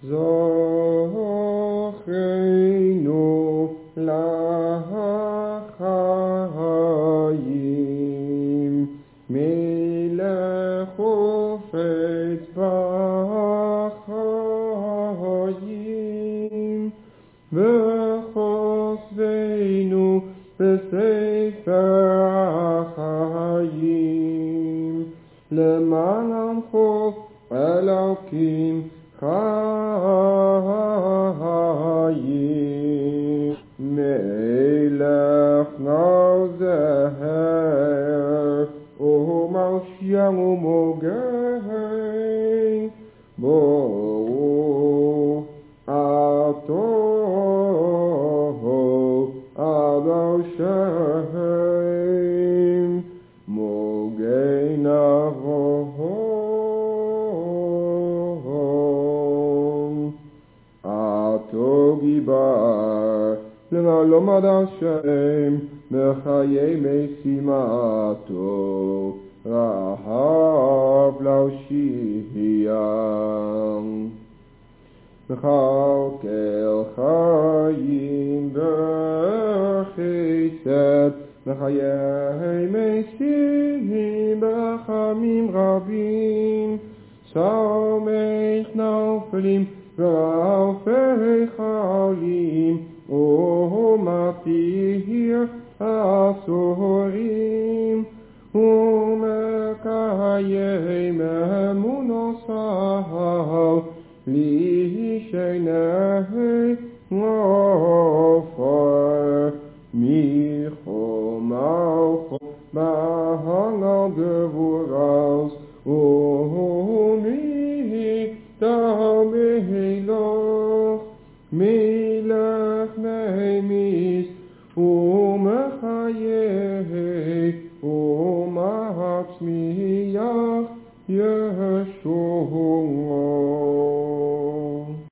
זוכרנו לחיים, מלך חפץ בחיים, וחוסנו בספר החיים, למען חוף אלוקים חיים. מלך נזהר ומושיע ומוגן, ברוך אתה אדוני שם, מוגן אברהם. אתה גיבור לעולם עד השם, בחיי משימתו רחב להושיע. מכלכל חיים בחסד, בחיי משימים ברחמים רבים, סומך נופלים ואלפי חולים, ומתיר אסורים, ומקיים אמונותיו לישני עופר, מחומר בהנהל גבורס, ומגדל מלך, מלך נמיס ומחייך ומצמיח ישועה.